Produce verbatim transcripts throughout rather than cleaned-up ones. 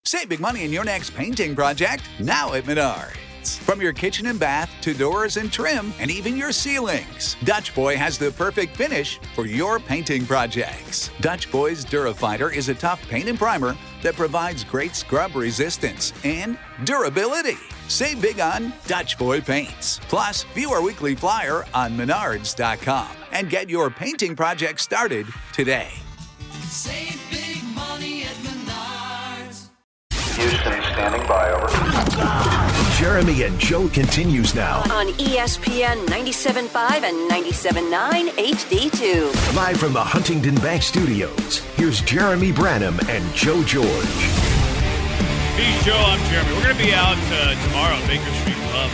Save big money in your next painting project now at Menards. From your kitchen and bath to doors and trim and even your ceilings, Dutch Boy has the perfect finish for your painting projects. Dutch Boy's Durafighter is a tough paint and primer that provides great scrub resistance and durability. Save big on Dutch Boy paints. Plus, view our weekly flyer on menards dot com and get your painting project started today. Save big money at Menards. Houston standing by, over. Jeremy and Joe continues now on E S P N ninety-seven point five and ninety-seven point nine H D two. Live from the Huntington Bank Studios, here's Jeremy Branham and Joe George. He's Joe, I'm Jeremy. We're going to be out uh, tomorrow at Baker Street Pub.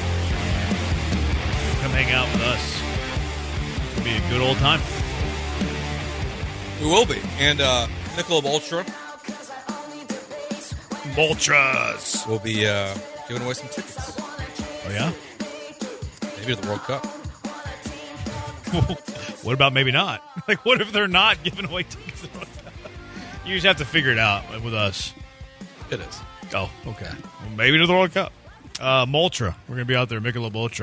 Come hang out with us. It'll be a good old time. We will be. And uh, Michelob Ultra. Ultras. We'll be uh, giving away some tickets. Oh, yeah? Maybe to the World Cup. What about maybe not? Like, what if they're not giving away tickets to the World Cup? You just have to figure it out with us. It is. Oh, okay. Well, maybe to the World Cup. Uh, Ultra. We're going to be out there, Michelob Ultra.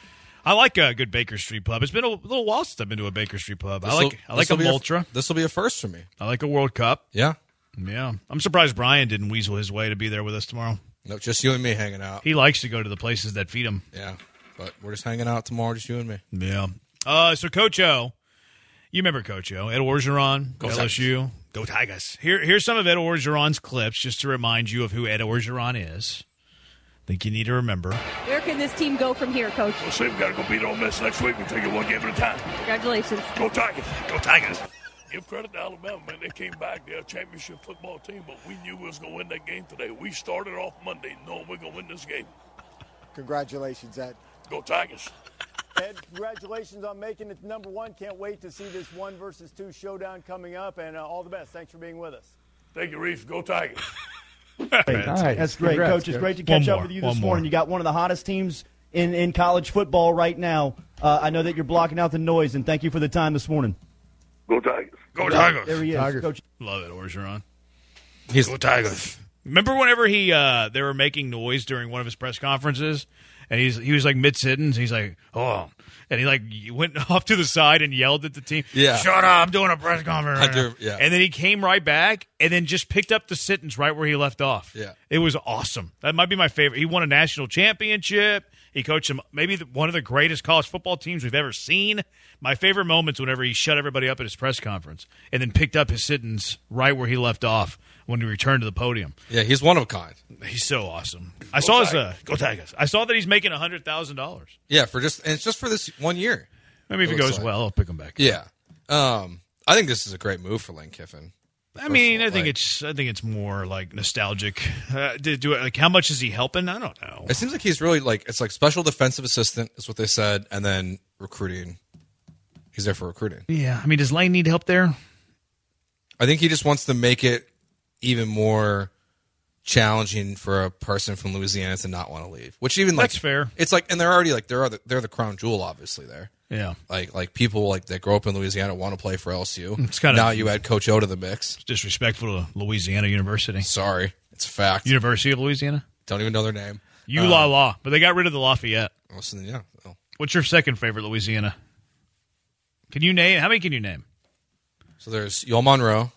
I like a good Baker Street pub. It's been a little while since I've been to a Baker Street pub. This'll, I like I like a Ultra. This will be a first for me. I like a World Cup. Yeah. Yeah. I'm surprised Brian didn't weasel his way to be there with us tomorrow. No, just you and me hanging out. He likes to go to the places that feed him. Yeah. But we're just hanging out tomorrow, just you and me. Yeah. Uh, so Coach O, you remember Coach O, Ed Orgeron, Go L S U. Tigers. Go Tigers. Here, here's some of Ed Orgeron's clips just to remind you of who Ed Orgeron is. I think you need to remember. Where can this team go from here, Coach? We'll see. We've got to go beat Ole Miss next week. We take it one game at a time. Congratulations. Go Tigers. Go Tigers. Give credit to Alabama, man. They came back. They're a championship football team, but we knew we was going to win that game today. We started off Monday knowing we're going to win this game. Congratulations, Ed. Go Tigers. Ed, congratulations on making it number one. Can't wait to see this one versus two showdown coming up, and uh, all the best. Thanks for being with us. Thank you, Reese. Go Tigers. That's, that's great, Congrats, Coach. It's great to catch one up more, with you one this more. morning. You got one of the hottest teams in, in college football right now. Uh, I know that you're blocking out the noise, and thank you for the time this morning. Go Tigers. Go Tigers. There he is, Tigers. Coach. Love it, Orgeron. He's Go Tigers. Remember whenever he uh, they were making noise during one of his press conferences, and he's he was like mid sentence. He's like, oh, and he like went off to the side and yelled at the team. Yeah. Shut up! I'm doing a press conference. I do, yeah. And then he came right back and then just picked up the sentence right where he left off. Yeah. It was awesome. That might be my favorite. He won a national championship. He coached some maybe the, one of the greatest college football teams we've ever seen. My favorite moments whenever he shut everybody up at his press conference and then picked up his sentence right where he left off when he returned to the podium. Yeah, he's one of a kind. He's so awesome. I go saw his uh, go Tigers. I saw that he's making a hundred thousand dollars. Yeah, for just and it's just for this one year. Maybe if it, it goes like. well, I'll pick him back. Yeah, um, I think this is a great move for Lane Kiffin. I mean, I think like, it's I think it's more like nostalgic. Uh, do, do it, like how much is he helping? I don't know. It seems like he's really like it's like special defensive assistant is what they said, and then recruiting. He's there for recruiting. Yeah, I mean, does Lane need help there? I think he just wants to make it even more challenging for a person from Louisiana to not want to leave. Which even like that's fair. It's like, and they're already like they're the, they're the crown jewel, obviously there. Yeah, like like people like that grow up in Louisiana want to play for L S U. It's kind now of you add Coach O to the mix. It's disrespectful to Louisiana University. Sorry, it's a fact. University of Louisiana. Don't even know their name. U La La, but they got rid of the Lafayette. Oh, so then, yeah. Oh. What's your second favorite Louisiana? Can you name? How many can you name? So there's Yale Monroe.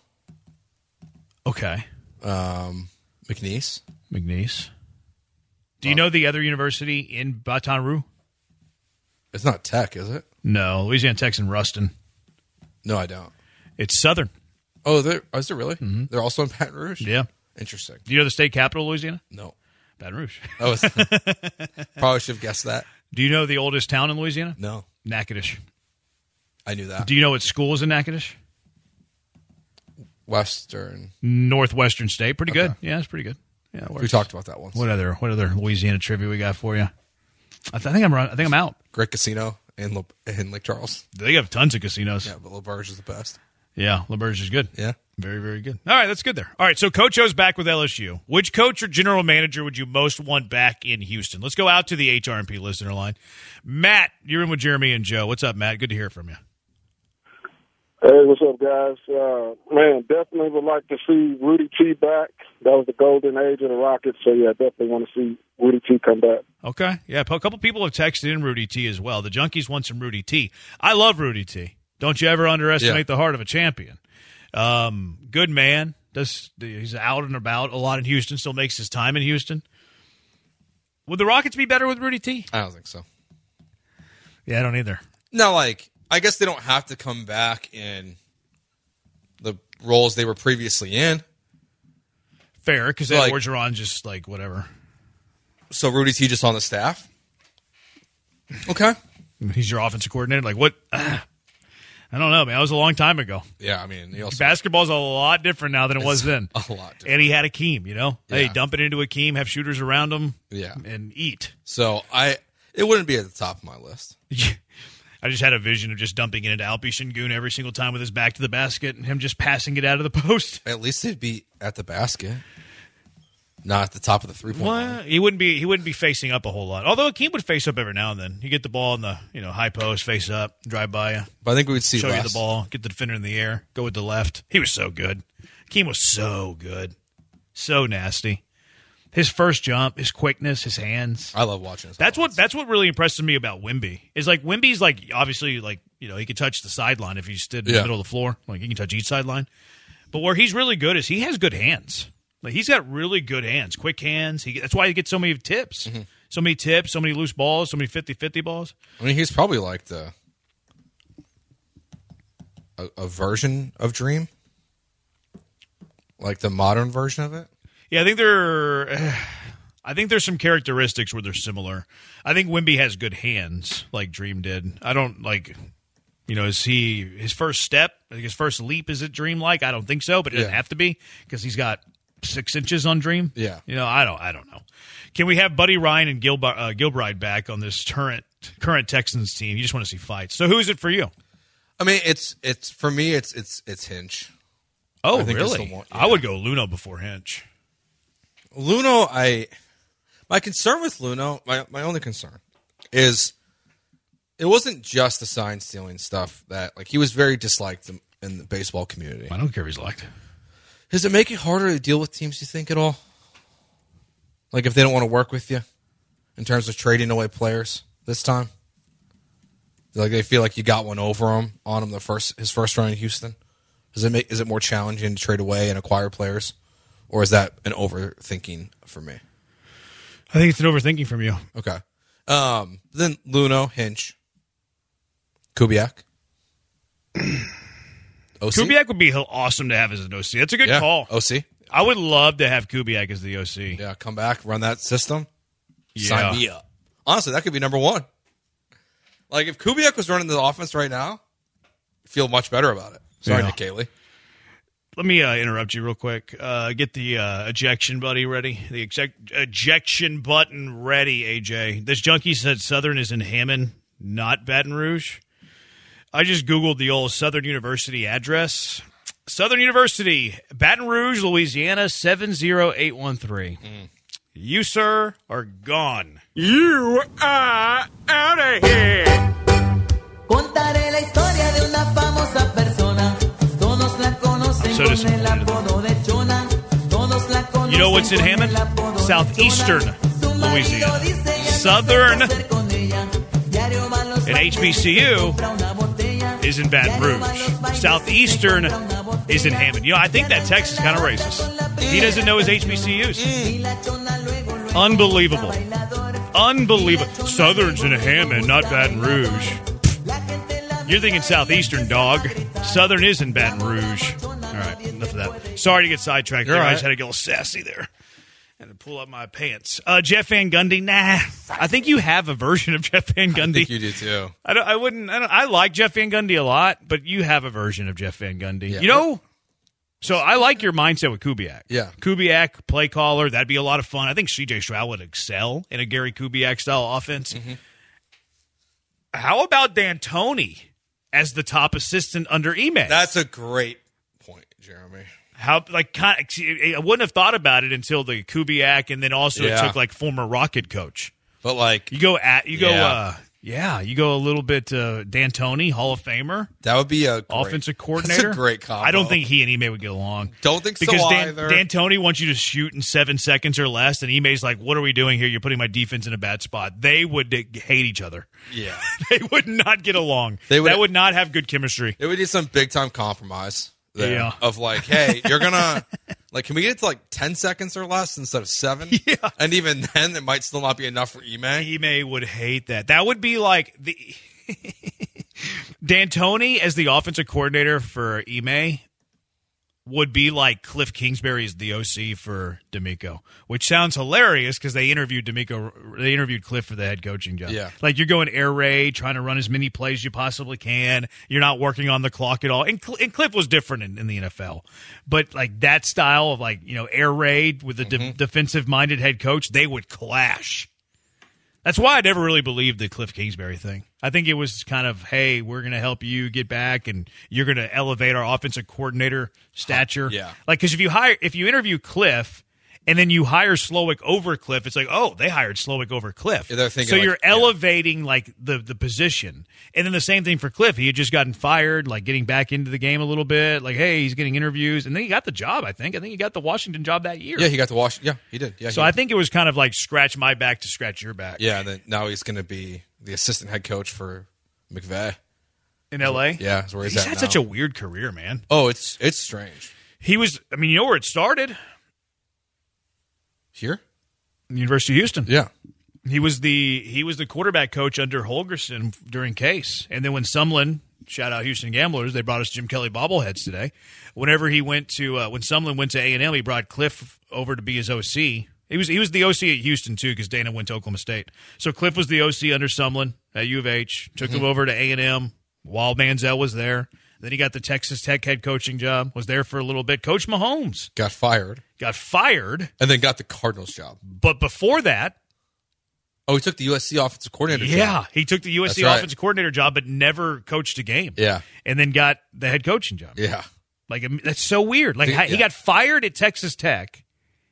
Okay. Um, McNeese. McNeese. Do you know the other university in Baton Rouge? It's not Tech, is it? No, Louisiana Tech's in Ruston. No, I don't. It's Southern. Oh, they're, oh, is it really? Mm-hmm. They're also in Baton Rouge? Yeah. Interesting. Do you know the state capital of Louisiana? No. Baton Rouge. Oh, it's, probably should have guessed that. Do you know the oldest town in Louisiana? No. Natchitoches. I knew that. Do you know what school is in Natchitoches? Western. Northwestern State. Pretty Okay. good. Yeah, it's pretty good. Yeah, it works. We talked about that once. What other what other Louisiana trivia we got for you? I, th- I think I'm run- I think I'm out. Great casino in, Le- in Lake Charles. They have tons of casinos. Yeah, but LaBerge is the best. Yeah, LaBerge is good. Yeah. Very, very good. All right, that's good there. All right, so Coach O's back with L S U. Which coach or general manager would you most want back in Houston? Let's go out to the H R and P listener line. Matt, you're in with Jeremy and Joe. What's up, Matt? Good to hear from you. Hey, what's up, guys? Uh, man, definitely would like to see Rudy T back. That was the golden age of the Rockets, so yeah, definitely want to see Rudy T come back. Okay. Yeah, a couple people have texted in Rudy T as well. The Junkies want some Rudy T. I love Rudy T. Don't you ever underestimate Yeah. the heart of a champion. Um, good man. Does He's out and about a lot in Houston, still makes his time in Houston. Would the Rockets be better with Rudy T? I don't think so. Yeah, I don't either. No, like, I guess they don't have to come back in the roles they were previously in. Fair, because Like- Ed Orgeron just, like, whatever. So Rudy T just on the staff? Okay. He's your offensive coordinator. Like, what? Ah, I don't know, man. That was a long time ago. Yeah, I mean, he also, Basketball's a lot different now than it was then. a lot different. And he had Akeem, you know? Hey, Yeah. dump it into Akeem, have shooters around him, Yeah. and eat. So I, it wouldn't be at the top of my list. I just had a vision of just dumping it into Alpi Şengün every single time with his back to the basket and him just passing it out of the post. At least it'd be at the basket, not at the top of the three-point line. Well, he wouldn't be he wouldn't be facing up a whole lot. Although Akeem would face up every now and then. You get the ball in the you know high post, face up, drive by you. But I think we would see show less. you the ball, get the defender in the air, go with the left. He was so good. Akeem was so good, so nasty. His first jump, his quickness, his hands. I love watching this. That's what that's what really impresses me about Wemby. Is like Wemby's like obviously like you know he could touch the sideline if he stood in Yeah. the middle of the floor. Like he can touch each sideline. But where he's really good is he has good hands. Like he's got really good hands, quick hands. He that's why he gets so many tips, Mm-hmm. so many tips, so many loose balls, so many fifty-fifty balls. I mean, he's probably like the a, a version of Dream, like the modern version of it. Yeah, I think there. I think there's some characteristics where they're similar. I think Wemby has good hands, like Dream did. I don't like, you know, is he his first step, like his first leap? Is it Dream like? I don't think so, but it doesn't Yeah. have to be because he's got six inches on Dream. Yeah. you know, I don't, I don't know. Can we have Buddy Ryan and Gil, uh, Gilbride back on this current current Texans team? You just want to see fights. So who is it for you? I mean, it's it's for me, it's it's it's Hinch. Oh, I think it's really? the one- I would go Luno before Hinch. Luno, I my concern with Luno, my my only concern is it wasn't just the sign stealing stuff that like he was very disliked in, in the baseball community. I don't care if he's liked. Does it make it harder to deal with teams, you think, at all? Like if they don't want to work with you in terms of trading away players this time? Like they feel like you got one over him on him the first his first run in Houston. Does it make is it more challenging to trade away and acquire players? Or is that an overthinking for me? I think it's an overthinking from you. Okay. Um, then Luno, Hinch, Kubiak. O C? Kubiak would be awesome to have as an O C. That's a good Yeah, call. O C. I would love to have Kubiak as the O C. Yeah, come back, run that system. Yeah. Sign me up. Honestly, that could be number one. Like, if Kubiak was running the offense right now, I'd feel much better about it. Sorry, Yeah. Nick Caley. Let me uh, interrupt you real quick. Uh, get the uh, ejection buddy ready. The eject- ejection button ready, A J. This junkie said Southern is in Hammond, not Baton Rouge. I just Googled the old Southern University address. Southern University, Baton Rouge, Louisiana, seven zero eight one three. Mm. You, sir, are gone. You are out of here. Contaré la historia de una famosa persona. Todos la conocen So con disappointed. el apodo de Chona. Todos la conocen You know what's in con Hammond? el apodo de Southeastern Chona. Su marido Louisiana. dice ya no Southern sé qué hacer con ella. Diario va a los and H B C U compra una botella. is in Baton Rouge. Southeastern is in Hammond. You know, I think that text is kind of racist. He doesn't know his H B C Us. Unbelievable. Unbelievable. Southern's in Hammond, not Baton Rouge. You're thinking Southeastern, dog. Southern is in Baton Rouge. All right, enough of that. Sorry to get sidetracked there. You're I right. just had to get a little sassy there. Had to pull up my pants. Uh, Jeff Van Gundy, nah. I think you have a version of Jeff Van Gundy. I think you do too. I don't. I wouldn't. I, don't, I like Jeff Van Gundy a lot, but you have a version of Jeff Van Gundy. Yeah. You know. So I like your mindset with Kubiak. Yeah. Kubiak, play caller, that'd be a lot of fun. I think C J Stroud would excel in a Gary Kubiak style offense. Mm-hmm. How about D'Antoni as the top assistant under Ime? That's a great point, Jeremy. How like kind of, I wouldn't have thought about it until the Kubiak, and then also Yeah. it took like former Rocket coach. But like, You go at you go. Yeah. uh Yeah, you go a little bit uh, D'Antoni, Hall of Famer. That would be a great, offensive coordinator. That's a great combo. I don't think he and Ime would get along. Don't think because so Dan, either. D'Antoni wants you to shoot in seven seconds or less, and Ime's like, "What are we doing here? You're putting my defense in a bad spot." They would hate each other. Yeah, they would not get along. They would, that would not have good chemistry. It would need some big time compromise. There Yeah. Of like, hey, you're gonna like, can we get it to like ten seconds or less instead of seven? Yeah. And even then, it might still not be enough for Ime. Ime would hate that. That would be like the D'Antoni as the offensive coordinator for Ime would be like Cliff Kingsbury as the O C for D'Amico, which sounds hilarious because they interviewed D'Amico, they interviewed Cliff for the head coaching job. Yeah. Like you're going air raid, trying to run as many plays as you possibly can. You're not working on the clock at all. And, Cl- and Cliff was different in, in the N F L. But like that style of like, you know, air raid with a Mm-hmm. de- defensive-minded head coach, they would clash. That's why I never really believed the Cliff Kingsbury thing. I think it was kind of, hey, we're going to help you get back, and you're going to elevate our offensive coordinator stature. Yeah. Like, because if you hire, if you interview Cliff, and then you hire Slowick over Cliff, it's like, oh, they hired Slowick over Cliff. Yeah, they're thinking so like- you're elevating like the the position, and then the same thing for Cliff. He had just gotten fired, like getting back into the game a little bit. Like, hey, he's getting interviews, and then he got the job. I think. I think he got the Washington job that year. Yeah, he got to watch. Yeah, he did. Yeah. So he I think it was kind of like scratch my back to scratch your back. Yeah, and then now he's going to be the assistant head coach for McVay in L A. Yeah, that's where he's, he's at had now. such a weird career, man. Oh, it's it's strange. He was. I mean, you know where it started? Here, University of Houston. Yeah, he was the he was the quarterback coach under Holgerson during Case, and then when Sumlin, shout out Houston Gamblers, they brought us Jim Kelly bobbleheads today. Whenever he went to uh, when Sumlin went to A and M, he brought Cliff over to be his O C. He was he was the O C at Houston too because Dana went to Oklahoma State. So Cliff was the O C under Sumlin at U of H. Took Mm-hmm. him over to A and M while Manziel was there. Then he got the Texas Tech head coaching job. Was there for a little bit. Coach Mahomes got fired. Got fired, and then got the Cardinals job. But before that, oh, he took the U S C offensive coordinator yeah, job. he took the U S C That's right. offensive coordinator job, but never coached a game. Yeah, and then got the head coaching job. Yeah, like I mean, that's so weird. Like Yeah. he got fired at Texas Tech,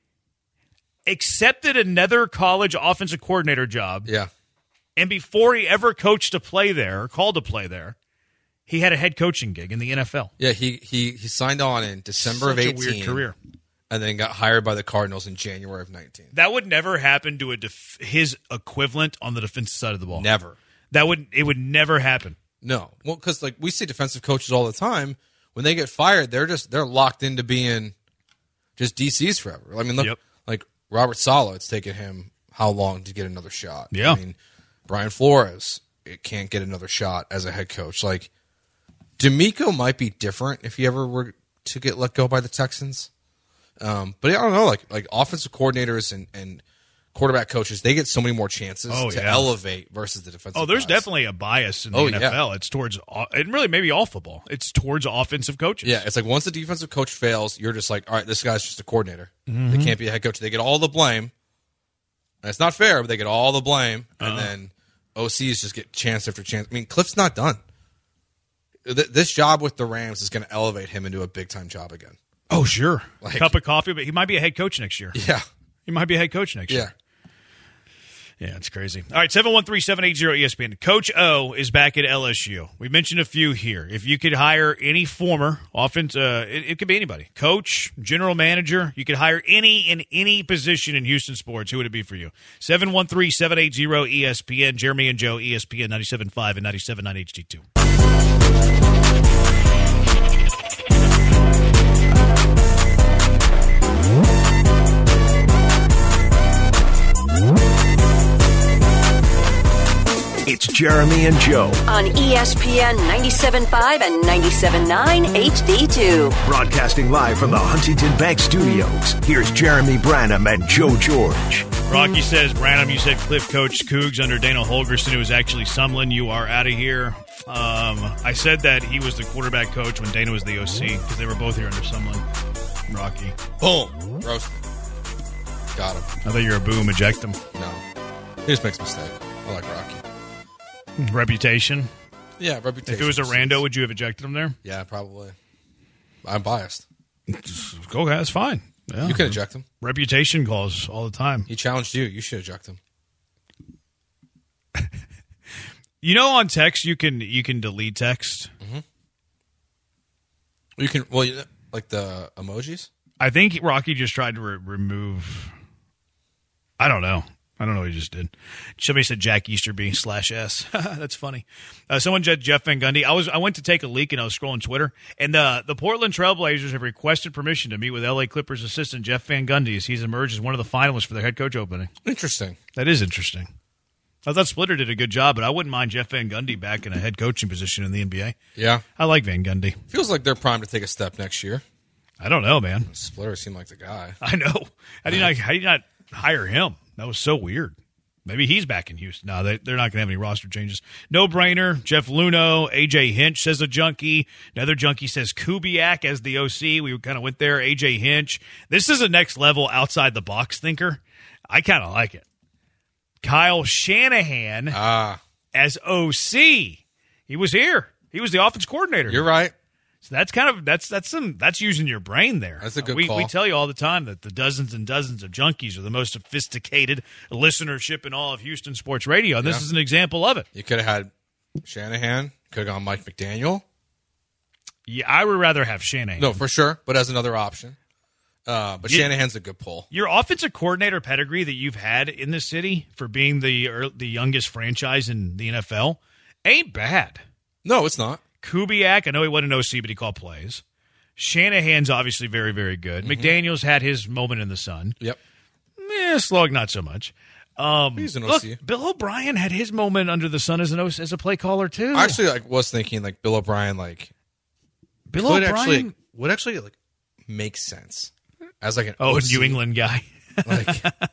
accepted another college offensive coordinator job. Yeah, and before he ever coached a play there or called a play there, he had a head coaching gig in the N F L. Yeah, he he he signed on in December Such of a eighteen. weird career. And then got hired by the Cardinals in January of nineteen. That would never happen to a def- his equivalent on the defensive side of the ball. Never. That would it would never happen. No, well, because like we see defensive coaches all the time, when they get fired, they're just they're locked into being just D Cs forever. I mean, look, Yep. like Robert Saleh, it's taken him how long to get another shot? Yeah. I mean, Brian Flores, it can't get another shot as a head coach. Like D'Amico might be different if he ever were to get let go by the Texans. Um, but I don't know, like like offensive coordinators and, and quarterback coaches, they get so many more chances Oh, to yeah. elevate versus the defensive. Oh, there's guys. definitely a bias in the Oh, N F L. yeah. It's towards, and really maybe all football. It's towards offensive coaches. Yeah, it's like once the defensive coach fails, you're just like, all right, this guy's just a coordinator. Mhm. They can't be a head coach. They get all the blame. And it's not fair, but they get all the blame, and Uh-huh. then O Cs just get chance after chance. I mean, Cliff's not done. Th- This job with the Rams is going to elevate him into a big time job again. Oh, sure. Like- Cup of coffee, but he might be a head coach next year. Yeah, He might be a head coach next yeah. year. Yeah, it's crazy. All right, seven one three, seven eight zero E S P N. Coach O is back at L S U. We mentioned a few here. If you could hire any former offense, uh, it, it could be anybody. Coach, general manager, you could hire any in any position in Houston sports. Who would it be for you? seven one three, seven eight zero E S P N. Jeremy and Joe, E S P N ninety-seven point five and ninety-seven point nine H D two. It's Jeremy and Joe, On E S P N ninety-seven point five and ninety-seven point nine H D two. broadcasting live from the Huntington Bank Studios. Here's Jeremy Branham and Joe George. Rocky says, Branham, you said Cliff coached Cougs under Dana Holgerson. It was actually Sumlin. You are out of here. Um, I said that he was the quarterback coach when Dana was the O C because they were both here under Sumlin. Rocky. Boom, roasted. Got him. I thought you were a boom, eject him. No, he just makes a mistake. I like Rocky. Reputation. Yeah, reputation. If it was a rando, would you have ejected him there? Yeah, probably. I'm biased. Go, that's fine. Yeah. You can eject him. Reputation calls all the time. He challenged you. You should eject him. You know, on text you can you can delete text. Mm-hmm. You can well, you- like the emojis. I think Rocky just tried to re- remove. I don't know. I don't know what he just did. Somebody said Jack Easterby slash S. That's funny. Uh, someone said Jeff Van Gundy. I was I went to take a leak and I was scrolling Twitter, and the the Portland Trailblazers have requested permission to meet with L A Clippers assistant Jeff Van Gundy as he's emerged as one of the finalists for their head coach opening. Interesting. That is interesting. I thought Splitter did a good job, but I wouldn't mind Jeff Van Gundy back in a head coaching position in the N B A. Yeah, I like Van Gundy. Feels like they're primed to take a step next year. I don't know, man. Splitter seemed like the guy. I know. How do you not? How do you not hire him? That was so weird. Maybe he's back in Houston. No, they, they're not going to have any roster changes. No brainer. Jeff Luno, A J Hinch says a junkie. Another junkie says Kubiak as the O C. We kind of went there. A J Hinch. This is a next level outside the box thinker. I kind of like it. Kyle Shanahan ah. as O C. He was here. He was the offense coordinator. You're right. So that's kind of that's that's some that's using your brain there. That's a good uh, we, call. We tell you all the time that the dozens and dozens of junkies are the most sophisticated listenership in all of Houston sports radio, and this Yeah. is an example of it. You could have had Shanahan. Could have gone Mike McDaniel. Yeah, I would rather have Shanahan. No, for sure, but as another option. Uh, but You- Shanahan's a good pull. Your offensive coordinator pedigree that you've had in the city for being the ear- the youngest franchise in the N F L ain't bad. No, it's not. Kubiak, I know he wasn't an O C, but he called plays. Shanahan's obviously very, very good. Mm-hmm. McDaniel's had his moment in the sun. Yep. Eh, Slug, not so much. Um, He's an O look, C. Bill O'Brien had his moment under the sun as an O C, as a play caller too. I actually like was thinking like Bill O'Brien like Bill would O'Brien actually would actually like make sense as like an oh, O a C. New England guy. Like,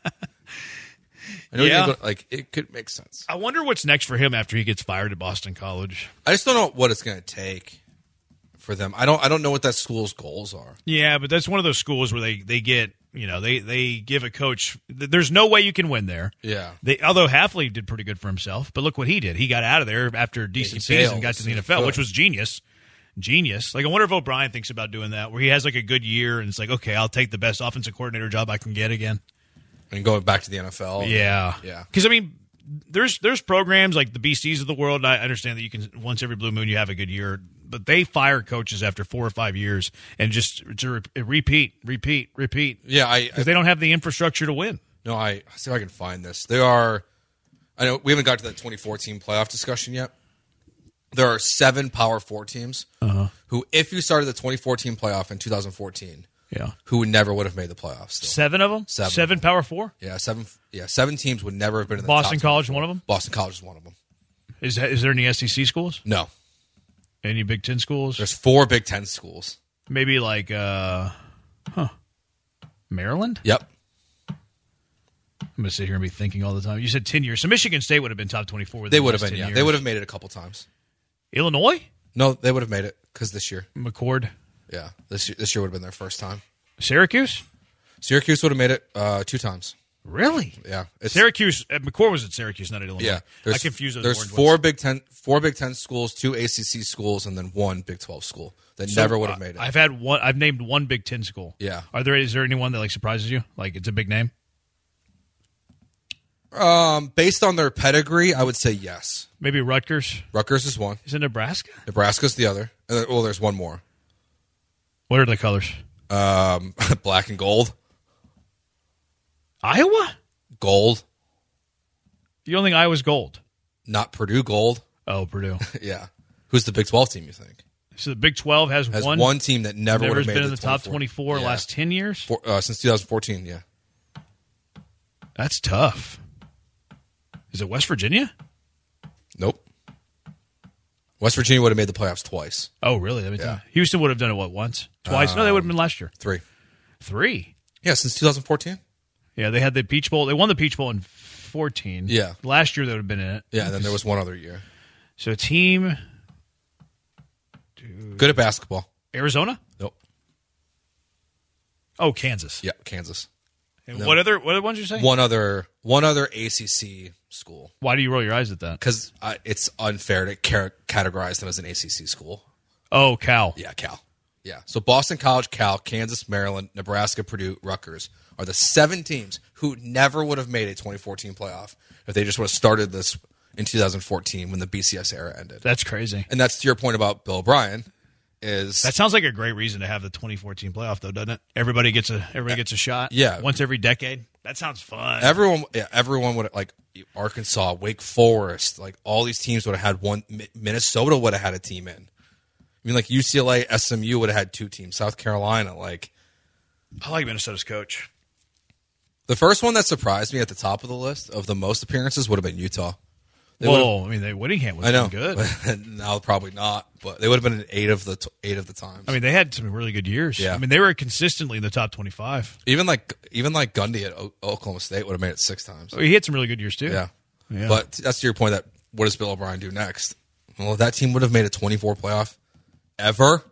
I know Yeah. yeah. Go, like it could make sense. I wonder what's next for him after he gets fired at Boston College. I just don't know what it's going to take for them. I don't. I don't know what that school's goals are. Yeah, but that's one of those schools where they, they get, you know, they, they give a coach. There's no way you can win there. Yeah. They, although Halfley did pretty good for himself, but look what he did. He got out of there after a decent he season, bailed. got to the He N F L, could. which was genius. Genius. Like, I wonder if O'Brien thinks about doing that, where he has like a good year and it's like, okay, I'll take the best offensive coordinator job I can get again. And going back to the N F L. Yeah. Yeah. Because, I mean, there's there's programs like the B Cs of the world. And I understand that you can, once every blue moon, you have a good year. But they fire coaches after four or five years and just to re- repeat, repeat, repeat. Yeah. I. Because they don't have the infrastructure to win. No, I I'll see if I can find this. There are, I know we haven't got to that twenty fourteen playoff discussion yet. There are seven Power Four teams Uh-huh. who, if you started the twenty fourteen playoff in two thousand fourteen, Yeah. who never would have made the playoffs. Still. Seven of them? Seven. Seven Power Four? Yeah, seven. Yeah, seven teams would never have been in the Boston top College, twenty-four. one of them? Boston College is one of them. Is that, is there any S E C schools? No, Any Big Ten schools? there's four Big Ten schools. Maybe like, uh, huh, Maryland? Yep. I'm going to sit here and be thinking all the time. You said ten years. So Michigan State would have been top twenty-four. They would have last been. ten Yeah, years. they would have made it a couple times. Illinois? No, they would have made it because this year. McCord? Yeah, this year, this year would have been their first time. Syracuse? Syracuse would have made it uh, two times. Really? Yeah, it's, Syracuse. Uh, McCord was at Syracuse, not at Illinois. Yeah, I there's, confuse those There's orange four ones. Big Ten, four Big Ten schools, two A C C schools, and then one Big Twelve school that So, never would have uh, made it. I've had one. I've named one Big Ten school. Yeah. Are there? Is there anyone that like surprises you? Like it's a big name. Um, based on their pedigree, I would say yes. Maybe Rutgers. Rutgers is one. Is it Nebraska? Nebraska's the other. And then, well, there's one more. What are the colors? Um, black and gold. Iowa. Gold. You don't think Iowa's gold? Not Purdue gold. Oh, Purdue. Yeah. Who's the Big twelve team, you think? So the Big twelve has, Has one, one team that never would never have made been it in the to top twenty-four. twenty-four Yeah. last ten years. For, uh, since two thousand fourteen, yeah. That's tough. Is it West Virginia? Nope. West Virginia would have made the playoffs twice. Oh, really? That means Yeah. Houston would have done it, what, once? Twice? no, they would have been last year. Three. Three? Yeah, since two thousand fourteen. Yeah, they had the Peach Bowl. They won the Peach Bowl in fourteen. Yeah. Last year they would have been in it. Yeah, and then there was one other year. So team Good at basketball. Arizona? Nope. Oh, Kansas. Yeah, Kansas. And No. what other what other ones you say? One other one other A C C school. Why do you roll your eyes at that? Because uh, it's unfair to car- categorize them as an A C C school. Oh, Cal. Yeah, Cal. Yeah. So Boston College, Cal, Kansas, Maryland, Nebraska, Purdue, Rutgers are the seven teams who never would have made a twenty fourteen playoff if they just would have started this in two thousand fourteen when the B C S era ended. That's crazy. And that's to your point about Bill O'Brien. Is that sounds like a great reason to have the twenty fourteen playoff, though, doesn't it? Everybody gets a everybody gets a shot. Yeah, once every decade. That sounds fun. Everyone, yeah, everyone would like Arkansas, Wake Forest, like all these teams would have had one. Minnesota would have had a team in. I mean, like U C L A, S M U would have had two teams. South Carolina, like I like Minnesota's coach. The first one that surprised me at the top of the list of the most appearances would have been Utah. They Whoa, I mean, they Whittingham was I know, good. Now probably not, but they would have been in eight of the t- eight of the times. I mean, they had some really good years. Yeah. I mean, they were consistently in the top twenty-five. Even like even like Gundy at o- Oklahoma State would have made it six times. Oh, he had some really good years too. Yeah. yeah. But that's to your point that what does Bill O'Brien do next? Well, that team would have made a twenty-four playoff ever,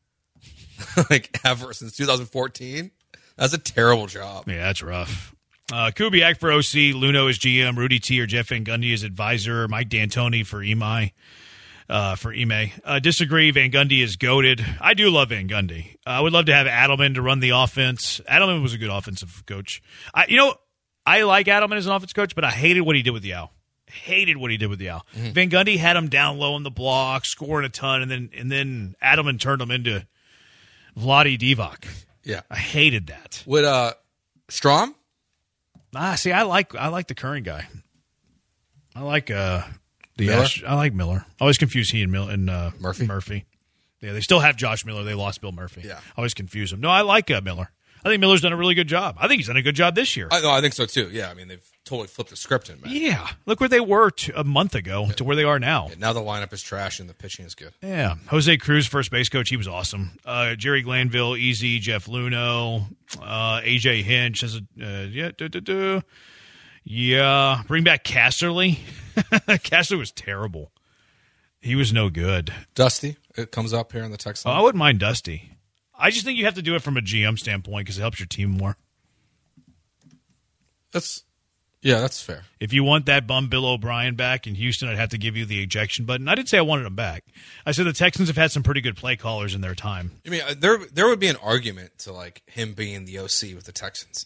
like ever since two thousand fourteen. That's a terrible job. Yeah, that's rough. Uh, Kubiak for O C, Luno as G M, Rudy T or Jeff Van Gundy as advisor, Mike D'Antoni for E M I, uh, for E M A. Uh, disagree, Van Gundy is goated. I do love Van Gundy. Uh, I would love to have Adelman to run the offense. Adelman was a good offensive coach. I, you know, I like Adelman as an offensive coach, but I hated what he did with the Owl. Hated what he did with the Owl. Mm-hmm. Van Gundy had him down low on the block, scoring a ton, and then and then Adelman turned him into Vlade Divac. Yeah, I hated that. Would uh, Strom? Ah, see, I like I like the current guy. I like uh, the Miller? Ash, I like Miller. I always confuse he and, Mil- and uh, Murphy. Murphy. Yeah, they still have Josh Miller. They lost Bill Murphy. Yeah, I always confuse them. No, I like uh, Miller. I think Miller's done a really good job. I think he's done a good job this year. I, no, I think so too. Yeah, I mean they've totally flipped the script in, man. Yeah, look where they were t- a month ago yeah. to where they are now. Yeah, now the lineup is trash and the pitching is good. Yeah, Jose Cruz, first base coach, he was awesome. Uh, Jerry Glanville, easy. Jeff Luno, uh, A J Hinch as a uh, yeah. Duh, duh, duh. Yeah, bring back Casterly. Casterly was terrible. He was no good. Dusty, it comes up here in the text line. Oh, I wouldn't mind Dusty. I just think you have to do it from a G M standpoint because it helps your team more. That's, yeah, that's fair. If you want that bum Bill O'Brien back in Houston, I'd have to give you the ejection button. I didn't say I wanted him back. I said the Texans have had some pretty good play callers in their time. I mean, there there would be an argument to like him being the O C with the Texans.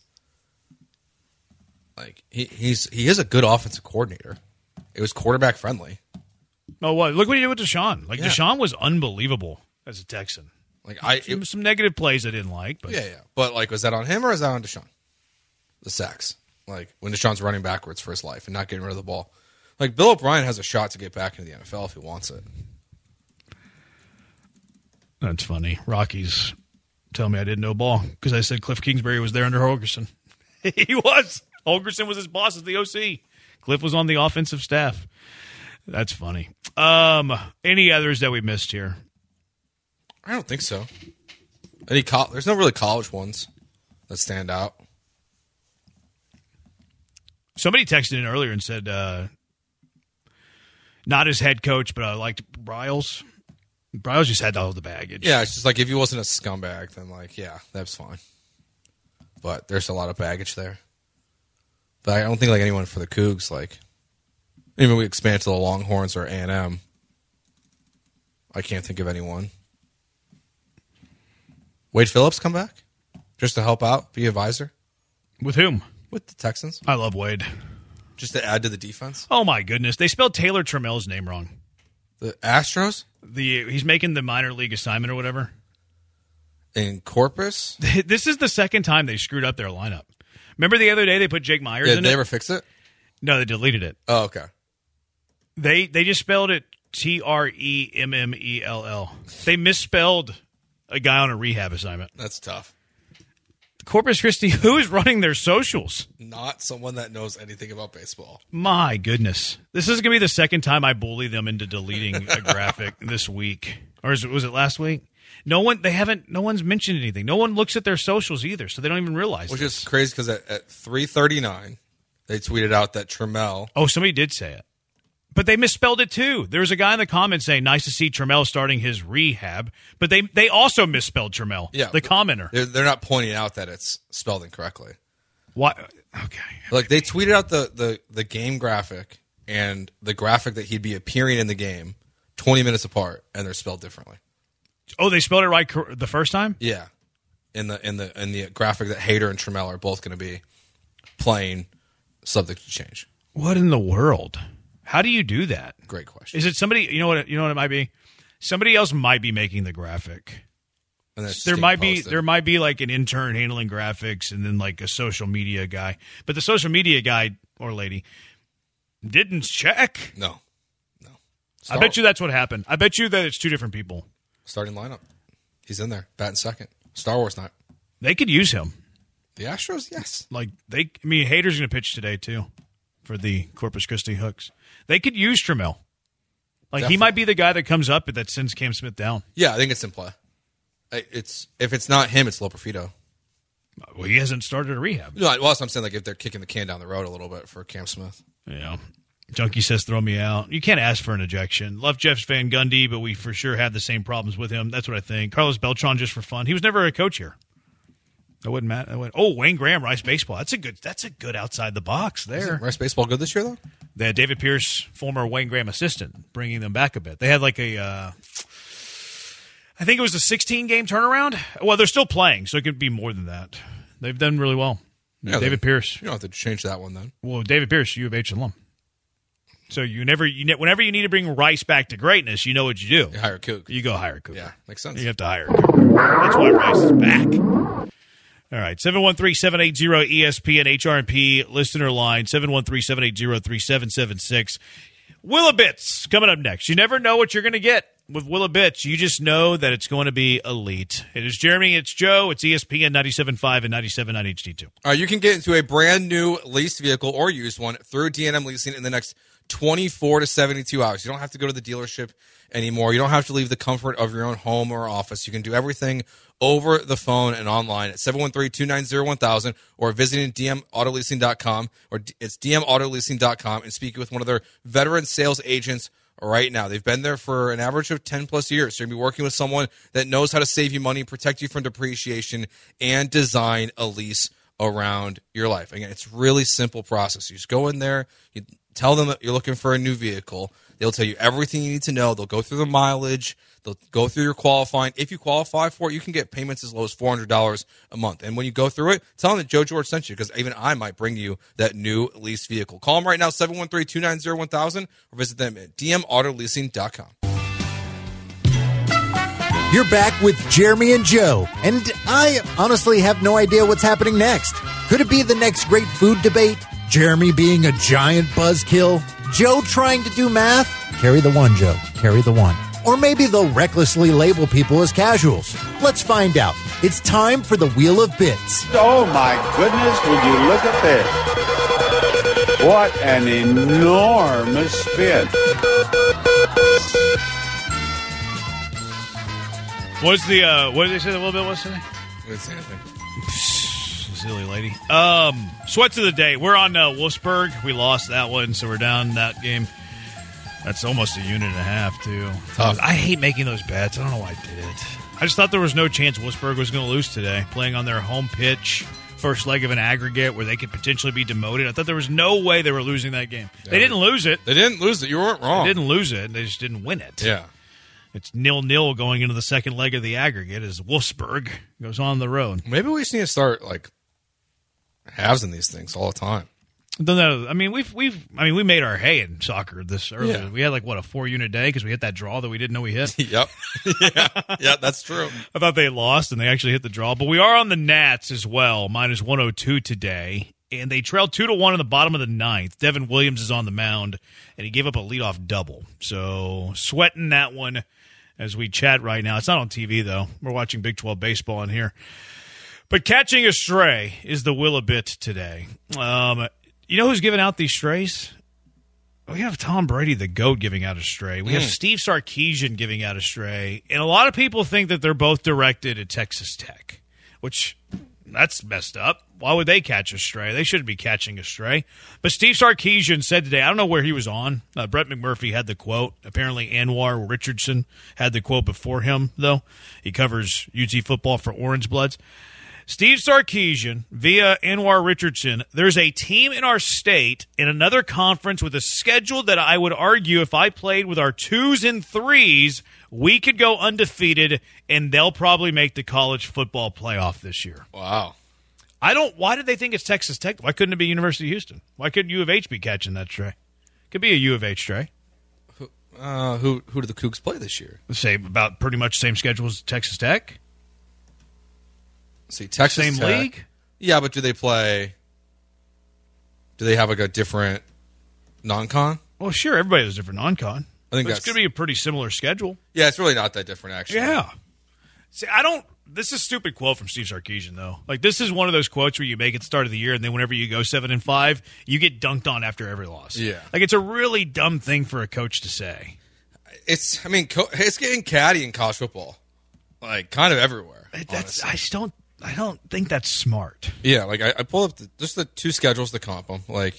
Like he he's he is a good offensive coordinator. It was quarterback friendly. Oh, what? Look what he did with Deshaun. Like yeah. Deshaun was unbelievable as a Texan. Like I, some, it, some negative plays I didn't like, but yeah, yeah. But like, was that on him or is that on Deshaun? The sacks, like when Deshaun's running backwards for his life and not getting rid of the ball. Like Bill O'Brien has a shot to get back into the N F L if he wants it. That's funny. Rockies tell me I didn't know ball because I said Cliff Kingsbury was there under Holgerson. He was. Holgerson was his boss as the O C. Cliff was on the offensive staff. That's funny. Um, any others that we missed here? I don't think so. Any co- There's no really college ones that stand out. Somebody texted in earlier and said, uh, not as head coach, but I liked Bryles. Bryles just had all the baggage. Yeah, it's just like if he wasn't a scumbag, then like, yeah, that's fine. But there's a lot of baggage there. But I don't think like anyone for the Cougs, like, even we expand to the Longhorns or A and M. I can't think of anyone. Wade Phillips come back just to help out, be advisor with whom? With the Texans. I love Wade. Just to add to the defense. Oh my goodness, they spelled Taylor Trammell's name wrong. The Astros. The he's making the minor league assignment or whatever. In Corpus. This is the second time they screwed up their lineup. Remember the other day they put Jake Myers yeah, in did they it? ever fix it? No, they deleted it. Oh, okay. They they just spelled it T R E M M E L L. They misspelled a guy on a rehab assignment. That's tough. Corpus Christi, who is running their socials? Not someone that knows anything about baseball. My goodness. This is going to be the second time I bully them into deleting a graphic this week. Or is it, was it last week? No one, they haven't, no one's mentioned anything. No one looks at their socials either, so they don't even realize Which this. is crazy because at, at three thirty-nine, they tweeted out that Trammell. Oh, somebody did say it. But they misspelled it too. There was a guy in the comments saying, nice to see Trammell starting his rehab. But they they also misspelled Trammell, yeah, the commenter. They're, they're not pointing out that it's spelled incorrectly. What? Okay. Like they tweeted out the, the, the game graphic and the graphic that he'd be appearing in the game twenty minutes apart, and they're spelled differently. Oh, they spelled it right the first time? Yeah. In the in the in the graphic that Hader and Trammell are both going to be playing, subject to change. What in the world? How do you do that? Great question. Is it somebody? You know what? You know what it might be. Somebody else might be making the graphic. And that's there getting might be posted. there might be like an intern handling graphics, and then like a social media guy. But the social media guy or lady didn't check. No, no. I bet you that's what happened. I bet you that it's two different people. Starting lineup. He's in there, batting second. Star Wars night. They could use him. The Astros, yes. Like they, I mean, Hader's going to pitch today too for the Corpus Christi Hooks. They could use Trammell. Like Definitely. he might be the guy that comes up that sends Cam Smith down. Yeah, I think it's in play. It's if it's not him, it's Loperfido. Well, he hasn't started a rehab. No, well, that's what I'm saying. Like if they're kicking the can down the road a little bit for Cam Smith. Yeah. Junkie says, throw me out. You can't ask for an ejection. Love Jeff Van Gundy, but we for sure have the same problems with him. That's what I think. Carlos Beltran, just for fun. He was never a coach here. That wouldn't matter. That wouldn't. Oh, Wayne Graham, Rice Baseball. That's a good That's a good outside the box there. Rice Baseball good this year, though? They had David Pierce, former Wayne Graham assistant, bringing them back a bit. They had like a, uh, I think it was a sixteen-game turnaround. Well, they're still playing, so it could be more than that. They've done really well. Yeah, David they, Pierce. You don't have to change that one then. Well, David Pierce, U of H alum. So you never, you ne- whenever you need to bring Rice back to greatness, you know what you do. You hire Cook. You go hire Cook. Yeah, makes sense. You have to hire Cook. That's why Rice is back. All right, seven one three, seven eight zero, E S P N H R and P listener line, seven one three, seven eight zero, three seven seven six. Willabits coming up next. You never know what you're going to get with Willabits. You just know that it's going to be elite. It is Jeremy, it's Joe, it's E S P N ninety-seven point five and ninety-seven point nine H D two. All right, you can get into a brand new leased vehicle or used one through D and M Leasing in the next twenty-four to seventy-two hours. You don't have to go to the dealership anymore. You don't have to leave the comfort of your own home or office. You can do everything over the phone and online at seven one three, two nine zero, one thousand or visiting d m auto leasing dot com or it's d m auto leasing dot com and speak with one of their veteran sales agents right now. They've been there for an average of ten plus years. So you're going to be working with someone that knows how to save you money, protect you from depreciation, and design a lease around your life. Again, it's a really simple process. You just go in there, you tell them that you're looking for a new vehicle. They'll tell you everything you need to know. They'll go through the mileage. They'll go through your qualifying. If you qualify for it, you can get payments as low as four hundred dollars a month. And when you go through it, tell them that Joe George sent you because even I might bring you that new leased vehicle. Call them right now, seven one three, two nine zero, one thousand or visit them at d m auto leasing dot com. You're back with Jeremy and Joe, and I honestly have no idea what's happening next. Could it be the next great food debate? Jeremy being a giant buzzkill? Joe trying to do math? Carry the one, Joe. Carry the one. Or maybe they'll recklessly label people as casuals. Let's find out. It's time for the Wheel of Bits. Oh, my goodness, would you look at this? What an enormous spin. What's the, uh, what did they say the little bit was today? Didn't say anything. Silly lady. Um, sweats of the day. We're on uh, Wolfsburg. We lost that one, so we're down that game. That's almost a unit and a half, too. Tough. I hate making those bets. I don't know why I did it. I just thought there was no chance Wolfsburg was going to lose today, playing on their home pitch, first leg of an aggregate where they could potentially be demoted. I thought there was no way they were losing that game. Yeah, they didn't lose it. They didn't lose it. You weren't wrong. They didn't lose it. They just didn't win it. Yeah. It's nil-nil going into the second leg of the aggregate as Wolfsburg goes on the road. Maybe we just need to start, like, halves in these things all the time. I mean, we've we've I mean, we made our hay in soccer this early. Yeah. We had like what a four unit day because we hit that draw that we didn't know we hit. Yep, yeah, yeah, that's true. I thought they lost and they actually hit the draw, but we are on the Nats as well, minus one oh two today, and they trailed two to one in the bottom of the ninth. Devin Williams is on the mound, and he gave up a leadoff double. So sweating that one as we chat right now. It's not on T V though. We're watching Big twelve baseball in here. But catching a stray is the will a bit today. Um, you know who's giving out these strays? We have Tom Brady, the GOAT, giving out a stray. We Mm. have Steve Sarkisian giving out a stray. And a lot of people think that they're both directed at Texas Tech, which that's messed up. Why would they catch a stray? They shouldn't be catching a stray. But Steve Sarkisian said today, I don't know where he was on. Uh, Brett McMurphy had the quote. Apparently Anwar Richardson had the quote before him, though. He covers U T football for Orange Bloods. Steve Sarkisian, via Anwar Richardson, there's a team in our state in another conference with a schedule that I would argue if I played with our twos and threes, we could go undefeated, and they'll probably make the college football playoff this year. Wow. I don't. Why did they think it's Texas Tech? Why couldn't it be University of Houston? Why couldn't U of H be catching that stray? Could be a U of H, Trey. Uh, who who do the Cougs play this year? Same, about pretty much same schedule as Texas Tech. See, Texas Same Tech, league? Yeah, but do they play? Do they have like a different non-con? Well, sure, everybody has a different non-con. I think But that's it's going to be a pretty similar schedule. Yeah, it's really not that different, actually. Yeah. See, I don't. This is a stupid quote from Steve Sarkisian, though. Like, this is one of those quotes where you make it the start of the year, and then whenever you go seven and five, you get dunked on after every loss. Yeah. Like, it's a really dumb thing for a coach to say. It's. I mean, co- it's getting catty in college football, like kind of everywhere. That's. I just don't. I don't think that's smart. Yeah, like I, I pull up the, just the two schedules to comp them. Like,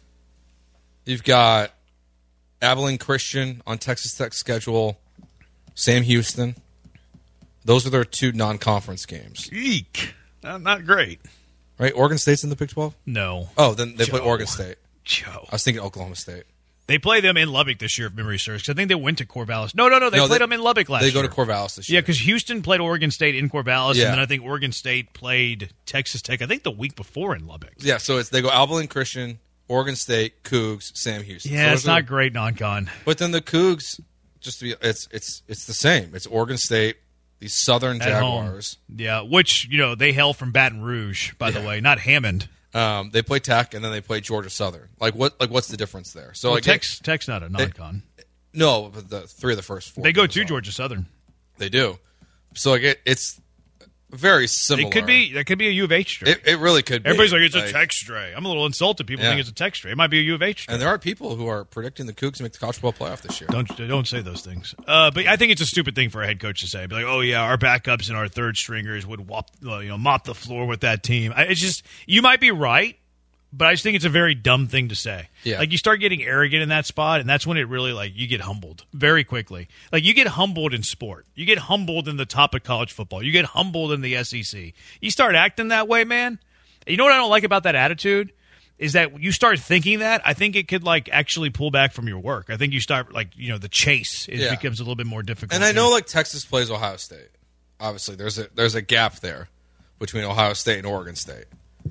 you've got Abilene Christian on Texas Tech's schedule, Sam Houston. Those are their two non-conference games. Eek. Not, not great. Right? Oregon State's in the Big twelve? No. Oh, then they Joe. play Oregon State. Joe. I was thinking Oklahoma State. They play them in Lubbock this year, if memory serves. 'Cause I think they went to Corvallis. No, no, no. They No, played they- them in Lubbock last they year. go to Corvallis this Yeah, year. because Houston played Oregon State in Corvallis, Yeah. and then I think Oregon State played Texas Tech, I think the week before in Lubbock. Yeah, so it's they go Abilene Christian, Oregon State, Cougs, Sam Houston. Yeah, so it's those are- not great non-con. But then the Cougs, just to be, it's it's it's the same. It's Oregon State, the Southern At home. Jaguars. Yeah, which, you know, they hail from Baton Rouge, by the Yeah. way, not Hammond. Um, they play Tech, and then they play Georgia Southern. Like what? Like what's the difference there? So Well, like Tech's, Tech's not a non-con. no, but the three of the first four. They go games to are. Georgia Southern. They do. So like it, it's very similar. It could be. That could be a U of H stray. It, it really could be. Everybody's like, it's a Like, Tech stray. I'm a little insulted. People Yeah. think it's a Tech stray. It might be a U of H stray. And there are people who are predicting the Cougs to make the college football playoff this year. Don't don't say those things. Uh, but I think it's a stupid thing for a head coach to say. Be like, oh yeah, our backups and our third stringers would whop, uh, you know, mop the floor with that team. I, it's just you might be right, but I just think it's a very dumb thing to say. Yeah. Like you start getting arrogant in that spot, and that's when it really like you get humbled very quickly. Like you get humbled in sport, you get humbled in the top of college football, you get humbled in the S E C. You start acting that way, man. You know what I don't like about that attitude is that you start thinking that. I think it could like actually pull back from your work. I think you start like you know the chase it Yeah. becomes a little bit more difficult. And I too. know like Texas plays Ohio State. Obviously, there's a there's a gap there between Ohio State and Oregon State.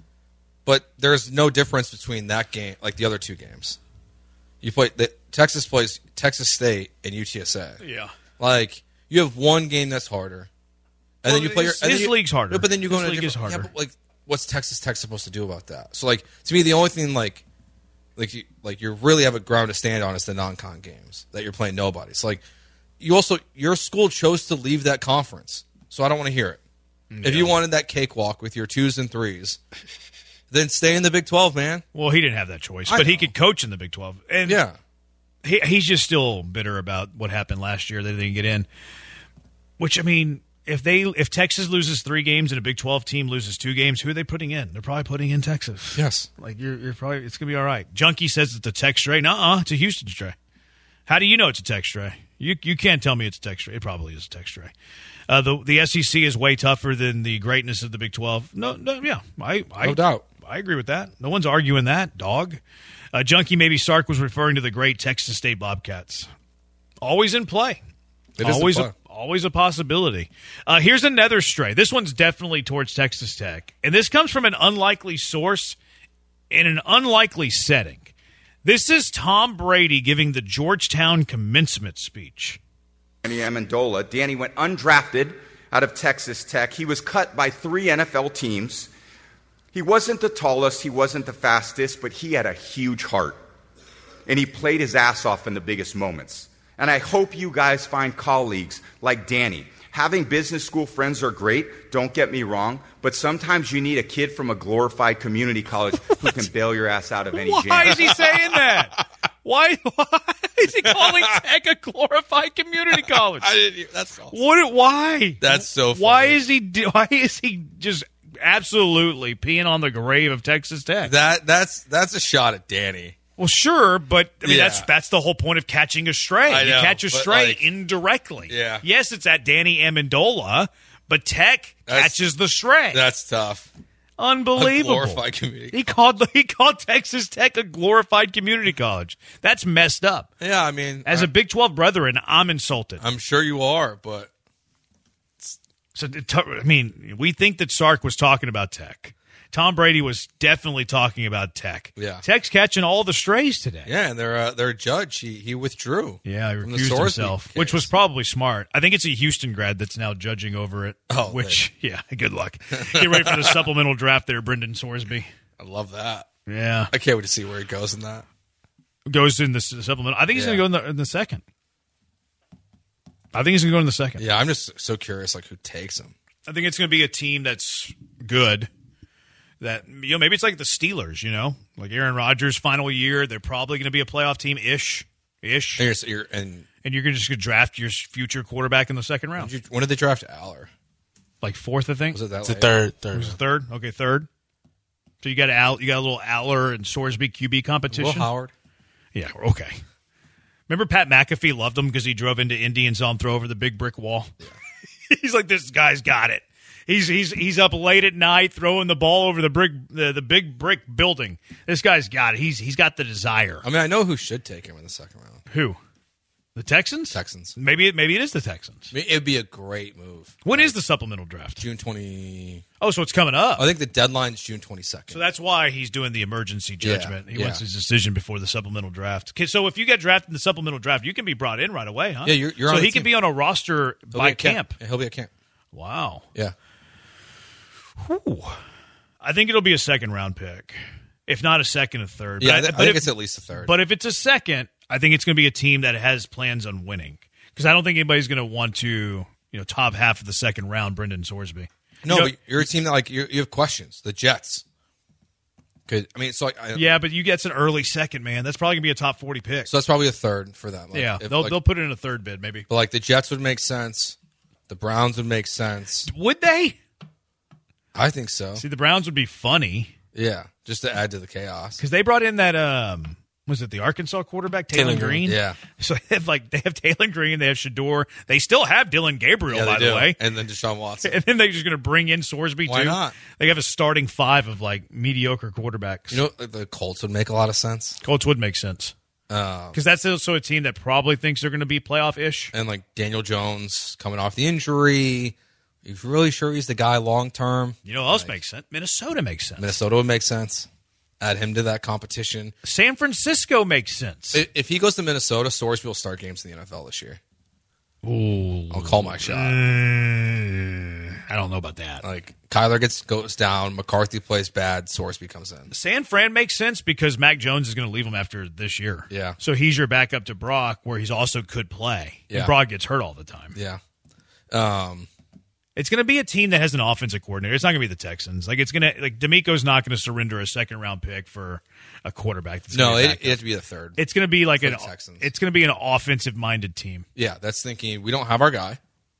But there's no difference between that game, like the other two games. You play the, Texas plays Texas State and U T S A. Yeah. Like you have one game that's harder, and Well, then you play his- your and then his you- league's harder. No, but then you go His into a league is different- harder. Yeah, but like, what's Texas Tech supposed to do about that? So, like to me, the only thing like, like you like you really have a ground to stand on is the non-con games that you're playing nobody. So, like you also your school chose to leave that conference, so I don't want to hear it. If you wanted that cakewalk with your twos and threes, then stay in the Big twelve, man. Well, he didn't have that choice, I but he know. could coach in the Big twelve. And Yeah. he, he's just still bitter about what happened last year. They didn't get in. Which I mean, if they if Texas loses three games and a Big twelve team loses two games, who are they putting in? They're probably putting in Texas. Yes. Like you're, you're probably it's gonna be all right. Junkie says it's a Tech stray. Nuh-uh, it's a Houston stray. How do you know it's a Tech stray? You you can't tell me it's a Tech stray. It probably is a Tech stray. Uh, the the S E C is way tougher than the greatness of the Big twelve. No, no, yeah, I, I No doubt. I agree with that. No one's arguing that, dog. Uh, Junkie, maybe Sark was referring to the great Texas State Bobcats. Always in play. It is in always, play. A, always a possibility. Uh, here's another stray. This one's definitely towards Texas Tech, and this comes from an unlikely source in an unlikely setting. This is Tom Brady giving the Georgetown commencement speech. Danny Amendola. Danny went undrafted out of Texas Tech. He was cut by three N F L teams. He wasn't the tallest, he wasn't the fastest, but he had a huge heart. And he played his ass off in the biggest moments. And I hope you guys find colleagues like Danny. Having business school friends are great, don't get me wrong, but sometimes you need a kid from a glorified community college who can bail your ass out of any jam. Why is he saying that? Why, why is he calling Tech a glorified community college? I didn't. That's awesome. What? Why? That's so funny. Why is he? do- Why is he just absolutely peeing on the grave of Texas Tech? That that's that's a shot at Danny. Well, sure, but I mean Yeah. that's that's the whole point of catching a stray. I You know, catch a but, stray like- indirectly. Yeah. Yes, it's at Danny Amendola, but Tech That's- catches the stray. That's tough. Unbelievable. A glorified community. He called he called Texas Tech a glorified community college. That's messed up. Yeah, I mean, As I, a Big twelve brethren, I'm insulted. I'm sure you are, but So, it- I mean, we think that Sark was talking about Tech. Tom Brady was definitely talking about Tech. Yeah. Tech's catching all the strays today. Yeah, and their uh, their judge, he, he withdrew. Yeah, he from the refused Sorsby himself, case. which was probably smart. I think it's a Houston grad that's now judging over it. Oh, which, yeah, good luck. Get ready for the supplemental draft there, Brendan Sorsby. I love that. Yeah. I can't wait to see where he goes in that. Goes in the s- supplemental. I think he's Yeah. going to go in the, in the second. I think he's going to go in the second. Yeah, I'm just so curious, like, who takes him. I think it's going to be a team that's good. That, you know, maybe it's like the Steelers, you know? Like Aaron Rodgers' final year, they're probably going to be a playoff team-ish. Ish. And you're, you're, and, and you're gonna just going to draft your future quarterback in the second round. Did you, when did they draft Aller? Like fourth, I think? Was it that It's late? the third. third. Was it third? Okay, third. So you got Al, you got a little Aller and Sorsby Q B competition. Will Howard. Yeah, okay. Remember Pat McAfee loved him because he drove into Indy and saw him throw over the big brick wall? Yeah. He's like, this guy's got it. He's he's he's up late at night throwing the ball over the brick the, the big brick building. This guy's got it. He's he's got the desire. I mean, I know who should take him in the second round. Who? The Texans? Texans. Maybe it maybe it is the Texans. I mean, it'd be a great move. When is the supplemental draft? June twentieth. Oh, so it's coming up. I think the deadline's June twenty-second. So that's why he's doing the emergency judgment. Yeah, he yeah. wants his decision before the supplemental draft. Okay, so if you get drafted in the supplemental draft, you can be brought in right away, huh? Yeah, you're- you're so on the he can team. be on a roster He'll by be at camp. Yeah, he'll be at camp. Wow. Yeah. Whew. I think it'll be a second round pick, if not a second, a third. Yeah, I, But th- I but think if- it's at least a third. But if it's a second, I think it's going to be a team that has plans on winning. Because I don't think anybody's going to want to, you know, top half of the second round, Brendan Sorsby. no, You know- but you're a team that like you you have questions. The Jets. Could I mean it's like I, yeah, but you get an early second, man. That's probably going to be a top forty pick. So that's probably a third for them. Like, yeah, if, they'll like, they'll put it in a third bid, maybe. But like the Jets would make sense. The Browns would make sense. Would they? I think so. See, the Browns would be funny. Yeah, just to add to the chaos. Because they brought in that, um, was it the Arkansas quarterback, Taylor Taylor Green? Green, yeah. So they have, like, they have Taylor Green, they have Shador. They still have Dylan Gabriel, Yeah, by they the do. way. And then Deshaun Watson. And then they're just going to bring in Sorsby, Why too. not? They have a starting five of, like, mediocre quarterbacks. You know, the Colts would make a lot of sense. Colts would make sense. Um, Because that's also a team that probably thinks they're going to be playoff-ish. and like Daniel Jones coming off the injury. He's really sure he's the guy long term. You know what else makes sense? Minnesota makes sense. Minnesota would make sense. Add him to that competition. San Francisco makes sense. I- If he goes to Minnesota, Sorsby will start games in the N F L this year. Ooh. I'll call my shot. Mm, I don't know about that. Like Kyler gets goes down, McCarthy plays bad, Sorsby comes in. San Fran makes sense because Mac Jones is going to leave him after this year. Yeah. So he's your backup to Brock, where he's also could play. Yeah. And Brock gets hurt all the time. Yeah. Um, It's going to be a team that has an offensive coordinator. It's not going to be the Texans. Like it's going to like D'Amico's not going to surrender a second round pick for a quarterback. That's no, gonna be a it, backup. it has to be the third. It's going to be like For an. the Texans. It's going to be an offensive minded team. Yeah, that's thinking we don't have our guy.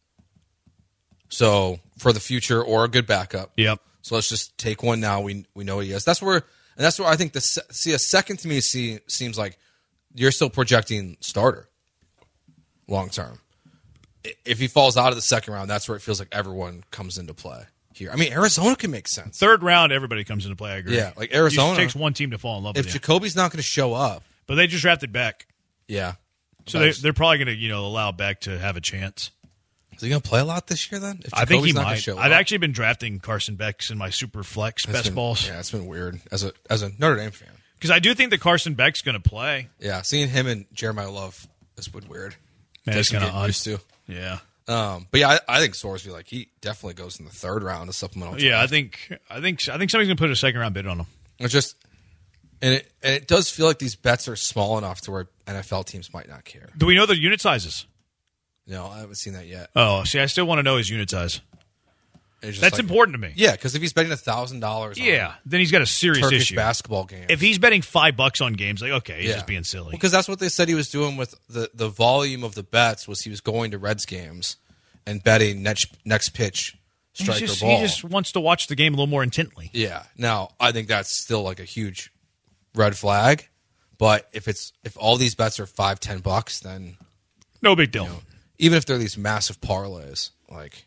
So for the future or a good backup. Yep. So let's just take one now. We we know what he is. That's where and that's where I think the se- see a second to me see, seems like you're still projecting starter long term. I- If he falls out of the second round, that's where it feels like everyone comes into play here. I mean, Arizona can make sense. Third round, everybody comes into play. I agree. Yeah, like It Arizona. just takes one team to fall in love If with you. Jacoby's not going to show up, But they just drafted Beck, yeah. so they, they're probably going to you know allow Beck to have a chance. Is he going to play a lot this year then? If I think he Jacoby's not gonna might. show I've up? actually been drafting Carson Becks in my super flex That's best been- balls Yeah, it's been weird as a as a Notre Dame fan. because I do think that Carson Beck's going to play. Yeah, seeing him and Jeremiah Love has been weird. Man, it's Takes some kinda getting odd. used to. Yeah, Um, but yeah, I, I think Sorsby like he definitely goes in the third round of supplemental. yeah. I draft. think I think I think somebody's going to put a second round bid on him. It's just and it and it does feel like these bets are small enough to where N F L teams might not care. Do we know the unit sizes? No, I haven't seen that yet. Oh, see, I still want to know his unit size. It's just That's like- important to me. Yeah, because if he's betting a thousand dollars, Yeah, then he's got a serious Turkish issue. basketball game. If he's betting five bucks on games, like okay, he's Yeah. just being silly. Because that's what they said he was doing with the, the volume of the bets was he was going to Reds games and betting next next pitch He's striker just, ball. he just wants to watch the game a little more intently. Yeah. Now I think that's still like a huge red flag. But if it's if all these bets are five ten bucks, then No big deal. you know, even if they're these massive parlays, like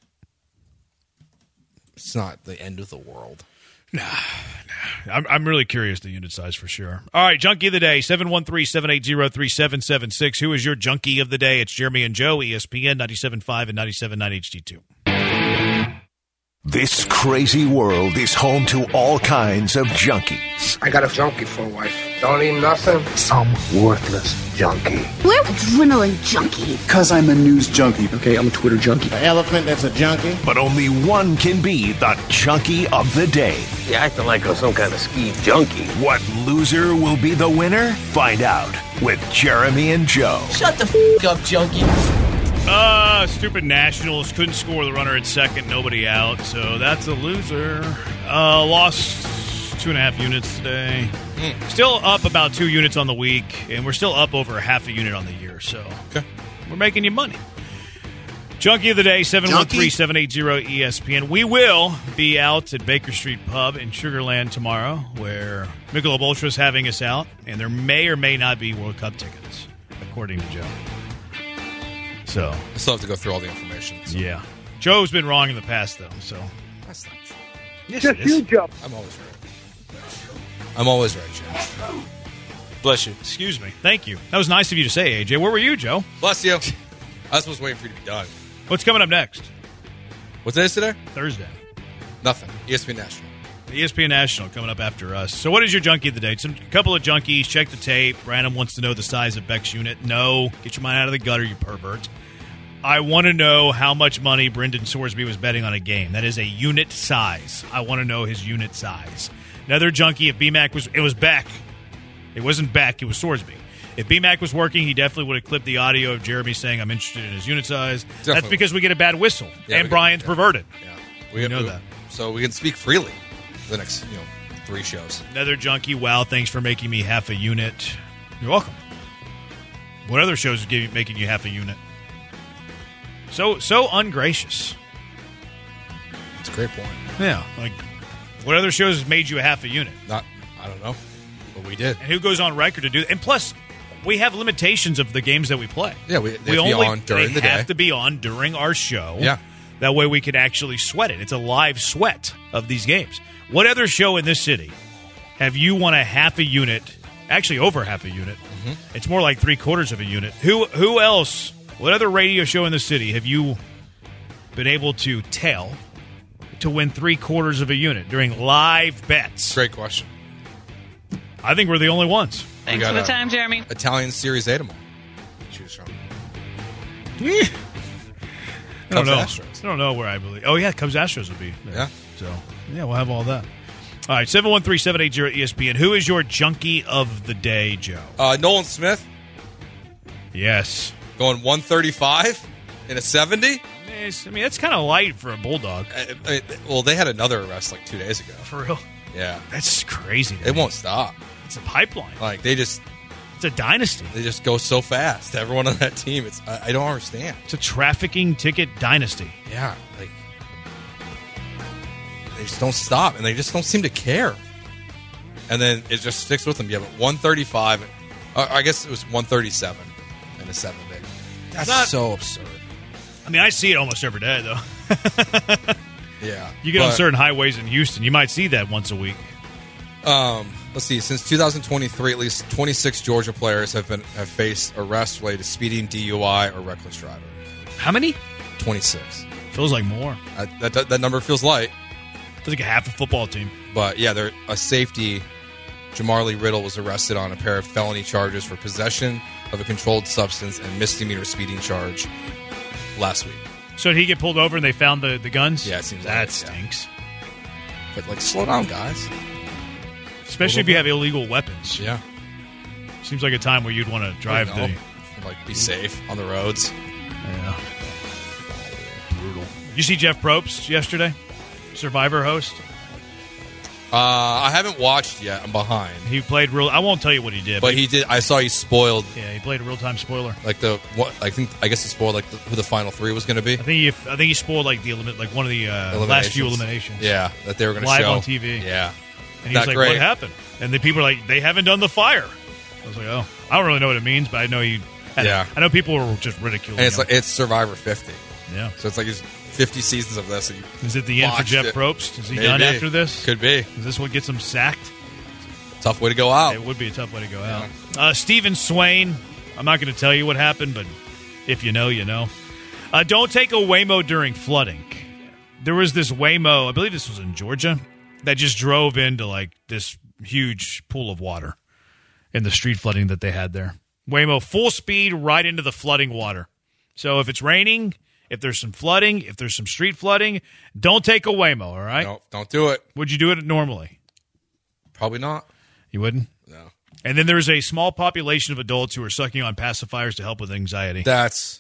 it's not the end of the world. I'm, I'm really curious the unit size for sure. All right, Junkie of the Day, seven one three, seven eight zero, three seven seven six. Who is your Junkie of the Day? It's Jeremy and Joe, E S P N ninety-seven point five and ninety-seven point nine H D two. This crazy world is home to all kinds of junkies. I got a junkie for a wife. Don't eat nothing. Some worthless junkie. We're adrenaline junkies. Because I'm a news junkie. Okay, I'm a Twitter junkie. An elephant that's a junkie. But only one can be the junkie of the day. Yeah, I feel like I'm some kind of ski junkie. What loser will be the winner? Find out with Jeremy and Joe. Shut the f*** up, junkie. Uh, stupid Nationals couldn't score the runner at second, nobody out, so that's a loser. Uh, lost two and a half units today. Mm. Still up about two units on the week, and we're still up over half a unit on the year, so okay. We're making you money. Junkie of the day, seven one three, seven eight zero, E S P N. We will be out at Baker Street Pub in Sugar Land tomorrow, where Michelob Ultra is having us out, and there may or may not be World Cup tickets, according to Joe. So I still have to go through all the information. So. Yeah. Joe's been wrong in the past, though, so. That's not true. Yes, Just it is. you, Joe. I'm always right. I'm always right, Joe. Bless you. Excuse me. Thank you. That was nice of you to say, A J. Where were you, Joe? Bless you. I was waiting for you to be done. What's coming up next? What day is today? Thursday. Nothing. E S P N National. E S P N National coming up after us. So what is your junkie of the day? Some a couple of junkies. Check the tape. Brandon wants to know the size of Beck's unit. No. Get your mind out of the gutter, you pervert. I want to know how much money Brendan Sorsby was betting on a game. That is a unit size. I want to know his unit size. Another junkie, if B-Mac was, it was Beck. It wasn't Beck, it was Sorsby. If B-Mac was working, he definitely would have clipped the audio of Jeremy saying, I'm interested in his unit size. Definitely. That's because we get a bad whistle. Yeah, and Brian's yeah. perverted. Yeah. We, we know we, that. So we can speak freely for the next, you know, three shows. Another junkie, wow, thanks for making me half a unit. You're welcome. What other shows are giving, making you half a unit? So so ungracious. That's a great point. Yeah. Like, what other shows has made you a half a unit? Not, I don't know. But we did. And who goes on record to do that? And plus, we have limitations of the games that we play. Yeah, we, they we have to only, be on during they the day. have to be on during our show. Yeah. That way we can actually sweat it. It's a live sweat of these games. What other show in this city have you won a half a unit, actually over half a unit? Mm-hmm. It's more like three quarters of a unit. Who Who else, what other radio show in the city have you been able to tell to win three quarters of a unit during live bets? Great question. I think we're the only ones. Thanks for the time, Jeremy. Italian Series A tomorrow. Choose from. I don't Cubs know. Astros. I don't know where I believe. Oh, yeah, Cubs Astros will be there. Yeah. So, yeah, we'll have all that. All right, seven one three, seven eight zero, E S P N. Who is your junkie of the day, Joe? Uh, Nolan Smith. Yes. Going one thirty-five in a seventy? I mean, that's kind of light for a Bulldog. Uh, uh, well, they had another arrest like two days ago. For real? Yeah. That's crazy. It won't stop. It's a pipeline. Like, they just... It's a dynasty. They just go so fast. Everyone on that team, it's I, I don't understand. It's a trafficking ticket dynasty. Yeah, like they just don't stop, and they just don't seem to care. And then it just sticks with them. Yeah, but one thirty-five, uh, I guess it was one thirty-seven and a seven big. That's not, so absurd. I mean, I see it almost every day, though. Yeah, you get but, on certain highways in Houston, you might see that once a week. Um. Let's see. Since two thousand twenty-three, at least twenty-six Georgia players have been have faced arrests related to speeding, D U I, or reckless driving. How many? twenty-six. Feels like more. Uh, that, that that number feels light. Feels like a half a football team. But yeah, there a safety. Jamarly Riddle was arrested on a pair of felony charges for possession of a controlled substance and misdemeanor speeding charge last week. So did he get pulled over and they found the, the guns? Yeah, it seems that like, stinks. Yeah. But like, slow down, guys. Especially if you have illegal weapons. Yeah. Seems like a time where you'd want to drive the... Like, be safe on the roads. Yeah. Brutal. Did you see Jeff Probst yesterday? Survivor host? Uh, I haven't watched yet. I'm behind. He played real... I won't tell you what he did. But he did... I saw he spoiled... Yeah, he played a real-time spoiler. Like the... what? I think... I guess he spoiled like the, who the final three was going to be. I think he... I think he spoiled like the... Elimin- like one of the uh, last few eliminations. Yeah, that they were going to show. Live on T V. Yeah. And he Not was like, great. what happened? And the people are like, they haven't done the fire. I was like, oh. I don't really know what it means, but I know you... I Yeah. Know, I know people were just ridiculing And it's him. like it's Survivor fifty. Yeah. So it's like it's fifty seasons of this. And Is it the end for Jeff it. Probst? Is he Maybe. done after this? Could be. Is this what gets him sacked? Tough way to go out. It would be a tough way to go out. Uh, Stephen Swain. I'm not going to tell you what happened, but if you know, you know. Uh, don't take a Waymo during flooding. there was this Waymo, I believe this was in Georgia, that just drove into like this huge pool of water in the street flooding that they had there. Waymo, full speed right into the flooding water. So if it's raining, if there's some flooding, if there's some street flooding, don't take a Waymo, all right? No, don't do it. Would you do it normally? Probably not. You wouldn't? No. And then there's a small population of adults who are sucking on pacifiers to help with anxiety. That's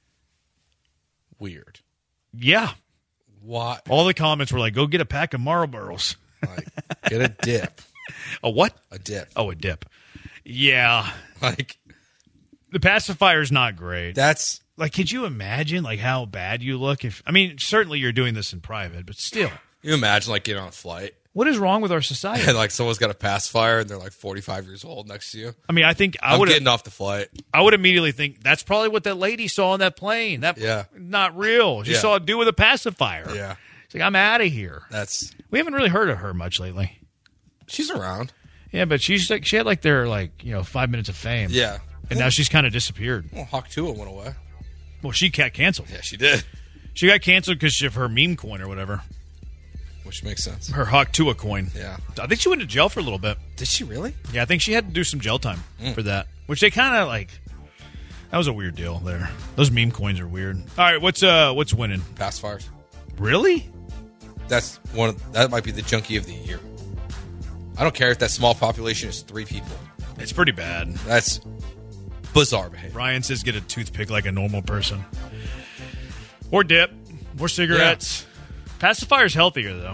weird. Yeah. What? All the comments were like, go get a pack of Marlboros. Like, get a dip. A what? A dip. Oh, a dip. Yeah. Like, the pacifier's not great. That's like, could you imagine like how bad you look if? I mean, certainly you're doing this in private, but still, you imagine like getting on a flight. What is wrong with our society? And like someone's got a pacifier and they're like forty-five years old next to you. I mean, I think I I'm would getting off the flight. I would immediately think that's probably what that lady saw on that plane. That yeah, not real. She yeah. saw a dude with a pacifier. Yeah, it's like I'm out of here. That's we haven't really heard of her much lately. She's around. Yeah, but she's like she had like their like you know five minutes of fame. Yeah, and now she's kind of disappeared. Well, Hawk Tua went away. Well, she got canceled. Yeah, she did. She got canceled because of her meme coin or whatever. Which makes sense. Her Hawk Tua coin. Yeah. I think she went to jail for a little bit. Did she really? Yeah, I think she had to do some jail time mm. for that. Which they kind of like. That was a weird deal there. Those meme coins are weird. All right, what's uh what's winning? Pacifiers. Really? That's one. Of, that might be the junkie of the year. I don't care if that small population is three people. It's pretty bad. That's bizarre behavior. Ryan says get a toothpick like a normal person. Or dip. Or cigarettes. Yeah. Pacifier's healthier, though.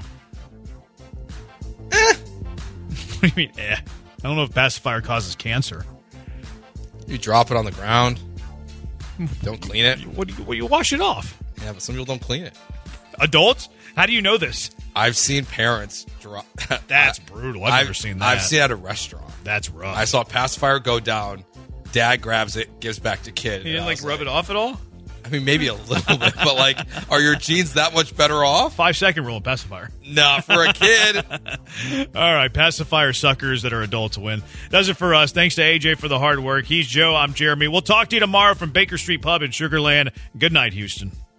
Eh. What do you mean, eh? I don't know if pacifier causes cancer. You drop it on the ground. Don't clean it. What do you, well, you wash it off. Yeah, but some people don't clean it. Adults? How do you know this? I've seen parents drop. That's brutal. I've, I've never seen that. I've seen it at a restaurant. That's rough. I saw a pacifier go down. Dad grabs it, gives back to kid. You didn't like rub like, it off at all? I mean, maybe a little bit, but like, are your jeans that much better off? Five second rule in pacifier. Nah, for a kid. All right, pacifier suckers that are adults win. Does it for us. Thanks to A J for the hard work. He's Joe. I'm Jeremy. We'll talk to you tomorrow from Baker Street Pub in Sugar Land. Good night, Houston.